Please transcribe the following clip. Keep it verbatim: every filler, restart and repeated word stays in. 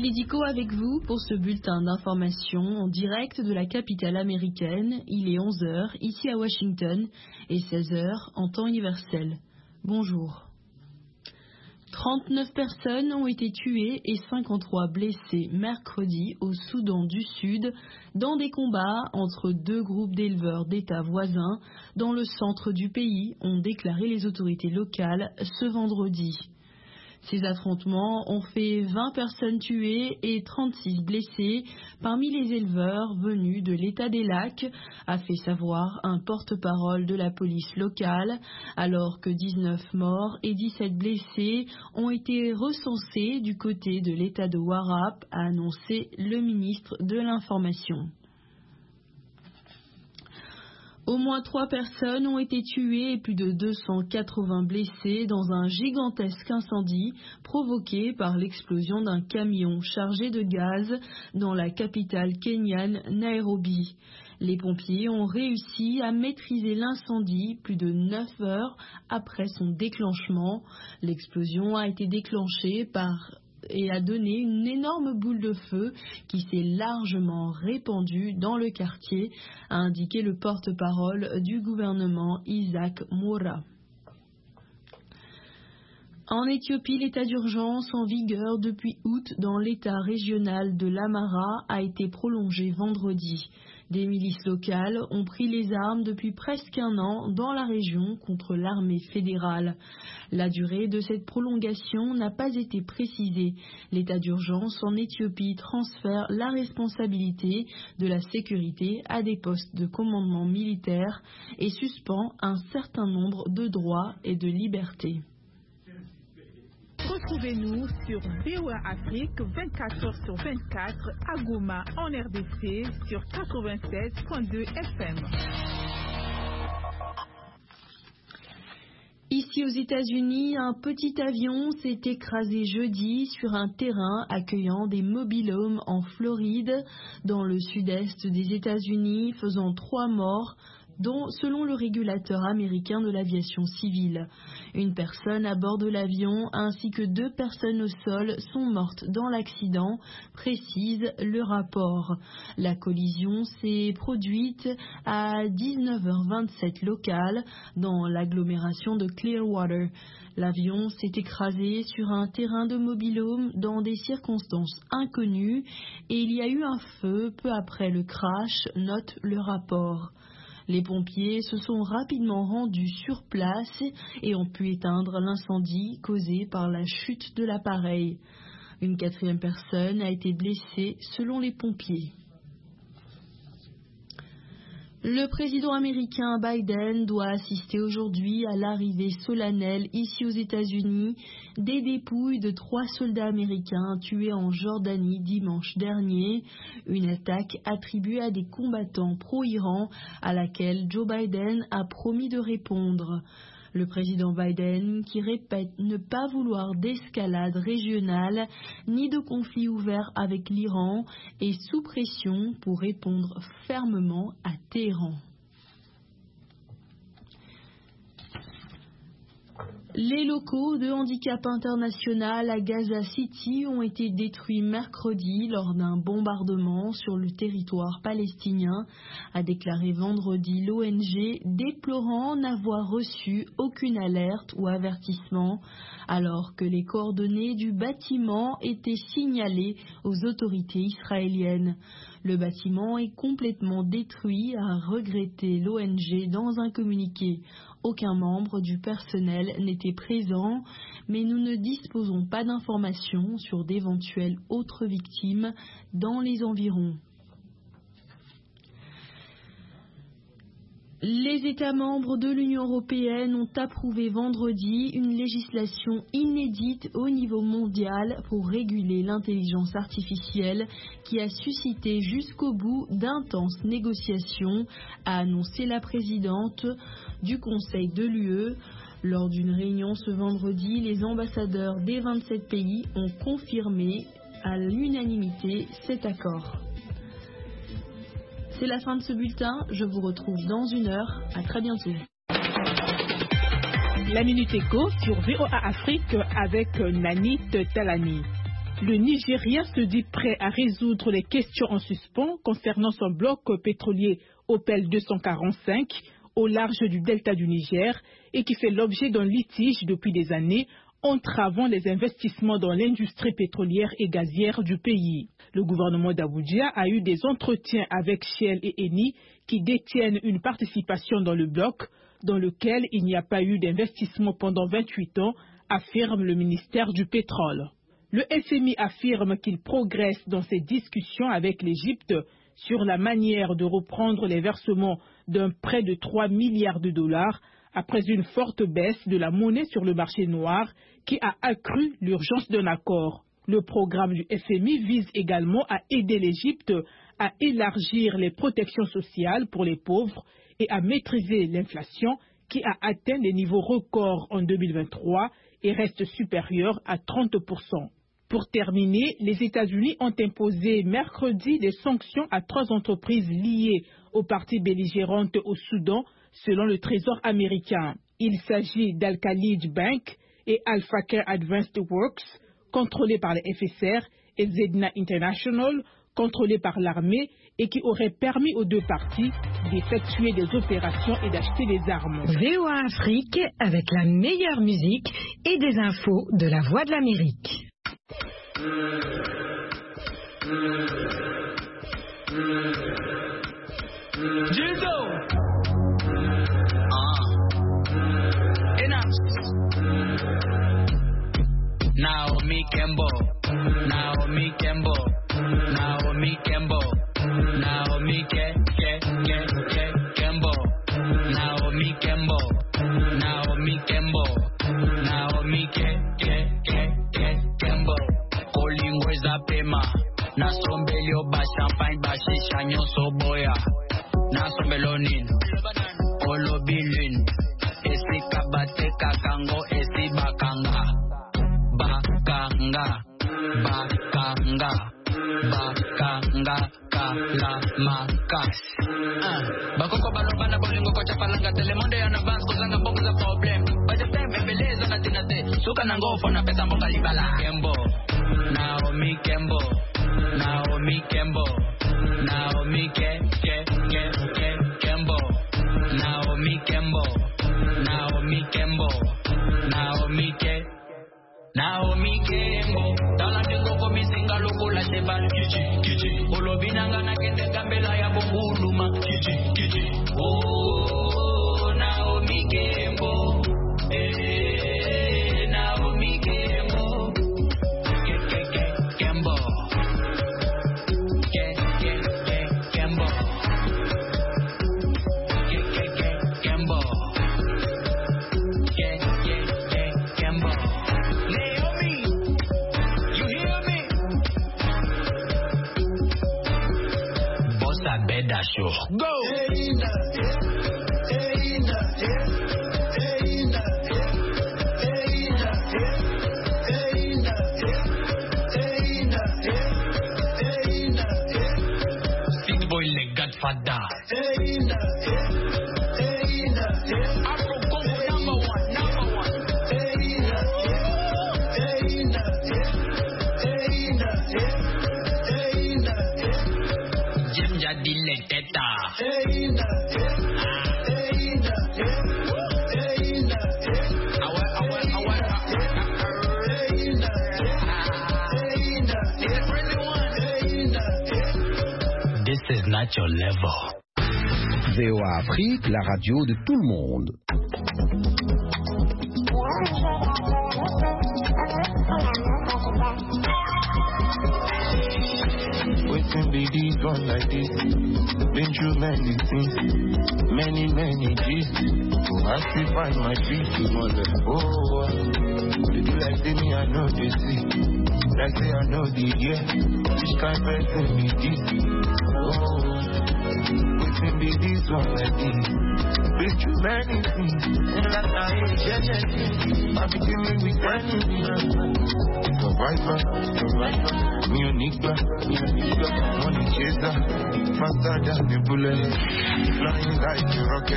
Ridico avec vous pour ce bulletin d'information en direct de la capitale américaine. Il est onze heures ici à Washington et seize heures en temps universel. Bonjour. trente-neuf personnes ont été tuées et cinquante-trois blessées mercredi au Soudan du Sud dans des combats entre deux groupes d'éleveurs d'États voisins dans le centre du pays, ont déclaré les autorités locales ce vendredi. Ces affrontements ont fait vingt personnes tuées et trente-six blessées parmi les éleveurs venus de l'État des Lacs, a fait savoir un porte-parole de la police locale, alors que dix-neuf morts et dix-sept blessés ont été recensés du côté de l'État de Warrap, a annoncé le ministre de l'Information. Au moins trois personnes ont été tuées et plus de deux cent quatre-vingts blessés dans un gigantesque incendie provoqué par l'explosion d'un camion chargé de gaz dans la capitale kenyane Nairobi. Les pompiers ont réussi à maîtriser l'incendie plus de neuf heures après son déclenchement. L'explosion a été déclenchée par et a donné une énorme boule de feu qui s'est largement répandue dans le quartier, a indiqué le porte-parole du gouvernement Isaac Moura. En Éthiopie, l'état d'urgence en vigueur depuis août dans l'état régional de l'Amhara a été prolongé vendredi. Des milices locales ont pris les armes depuis presque un an dans la région contre l'armée fédérale. La durée de cette prolongation n'a pas été précisée. L'état d'urgence en Éthiopie transfère la responsabilité de la sécurité à des postes de commandement militaire et suspend un certain nombre de droits et de libertés. Retrouvez-nous sur V O A Afrique vingt-quatre heures sur vingt-quatre à Goma en R D C sur quatre-vingt-sept virgule deux F M. Ici aux États-Unis, un petit avion s'est écrasé jeudi sur un terrain accueillant des mobil-homes en Floride, dans le sud-est des États-Unis, faisant trois morts, dont selon le régulateur américain de l'aviation civile. Une personne à bord de l'avion ainsi que deux personnes au sol sont mortes dans l'accident, précise le rapport. La collision s'est produite à dix-neuf heures vingt-sept locale dans l'agglomération de Clearwater. L'avion s'est écrasé sur un terrain de mobil-home dans des circonstances inconnues et il y a eu un feu peu après le crash, note le rapport. Les pompiers se sont rapidement rendus sur place et ont pu éteindre l'incendie causé par la chute de l'appareil. Une quatrième personne a été blessée selon les pompiers. Le président américain Biden doit assister aujourd'hui à l'arrivée solennelle ici aux États-Unis des dépouilles de trois soldats américains tués en Jordanie dimanche dernier, une attaque attribuée à des combattants pro-Iran à laquelle Joe Biden a promis de répondre. Le président Biden, qui répète ne pas vouloir d'escalade régionale ni de conflit ouvert avec l'Iran, est sous pression pour répondre fermement à Téhéran. Les locaux de Handicap International à Gaza City ont été détruits mercredi lors d'un bombardement sur le territoire palestinien, a déclaré vendredi l'O N G, déplorant n'avoir reçu aucune alerte ou avertissement, alors que les coordonnées du bâtiment étaient signalées aux autorités israéliennes. Le bâtiment est complètement détruit, a regretté l'O N G dans un communiqué. Aucun membre du personnel n'était présent, mais nous ne disposons pas d'informations sur d'éventuelles autres victimes dans les environs. Les États membres de l'Union européenne ont approuvé vendredi une législation inédite au niveau mondial pour réguler l'intelligence artificielle qui a suscité jusqu'au bout d'intenses négociations, a annoncé la présidente du Conseil de l'U E. Lors d'une réunion ce vendredi, les ambassadeurs des vingt-sept pays ont confirmé à l'unanimité cet accord. C'est la fin de ce bulletin, je vous retrouve dans une heure, à très bientôt. La Minute Éco sur V O A Afrique avec Nanit Talani. Le Nigeria se dit prêt à résoudre les questions en suspens concernant son bloc pétrolier Opel deux cent quarante-cinq au large du delta du Niger et qui fait l'objet d'un litige depuis des années entravant les investissements dans l'industrie pétrolière et gazière du pays. Le gouvernement d'Abuja a eu des entretiens avec Shell et Eni qui détiennent une participation dans le bloc dans lequel il n'y a pas eu d'investissement pendant vingt-huit ans, affirme le ministère du Pétrole. Le F M I affirme qu'il progresse dans ses discussions avec l'Égypte sur la manière de reprendre les versements d'un prêt de trois milliards de dollars après une forte baisse de la monnaie sur le marché noir qui a accru l'urgence d'un accord. Le programme du F M I vise également à aider l'Égypte à élargir les protections sociales pour les pauvres et à maîtriser l'inflation qui a atteint des niveaux records en deux mille vingt-trois et reste supérieur à trente pour cent. Pour terminer, les États-Unis ont imposé mercredi des sanctions à trois entreprises liées aux parties belligérantes au Soudan, selon le Trésor américain. Il s'agit d'Al-Khalij Bank et Al-Fakir Advanced Works, contrôlés par les F S R, et Zedna International, contrôlés par l'armée, et qui auraient permis aux deux parties d'effectuer des opérations et d'acheter des armes. V O A Afrique, avec la meilleure musique et des infos de la Voix de l'Amérique. Jizo. Ah. Enough. Naomi Campbell. Naomi Campbell. Naomi Campbell. Naomi Ke Ke Ke Ke Campbell. Naomi Campbell. Naomi Campbell. Naomi Ke Ke Ke Ke Campbell. Colingwe zapema. Na sombelio ba champagne ba shisha nyoso boya. Na sombelonin. Olobilin. Esi kabate kakango esi bakanga. Bakanga. Bakanga. Bakanga kalamakas. Ah, bakoko balobana bolingo kocha palanga telemonde yana bands kozanga bongo za problem. By the time ebeleza na tinate suka na ngofo na pesa mbonga libala. Kembo, Naomi Kembo, Naomi Kembo, Naomi Ke Ke Ke Ke Kembo, Naomi Kembo, Naomi Kembo, Naomi Ke Naomi Kembo. Dala mingo komi singa lukula sheba kiji kiji. Olobinanga na kende gambela ya bonguluma kiji kiji. Oh Naomi Kembo. Eh Naomi Kembo. Ke ke ke Kembo. Ke ke ke Kembo. Ke ke ke Kembo. Ke ke ke Kembo. Beda show. Go! Big boy le Godfather. Afro Congo number one, number one. Jim Jadile Teta. This is not your level. V O A Afrique, la radio de tout le monde. Waiting be these one like this. Been through many things, many, many G's. I still find my feet. Oh, they do like say me, I know they see. Like say I know the yeah. Which kind of person me this? Oh, waiting be these one like this. Been through many things, and like I ain't yeah, I've been dealing with anything. Survivor, survivor, me a nigga, me a nigga, money chaser, faster than the bullet, flying like a rocket.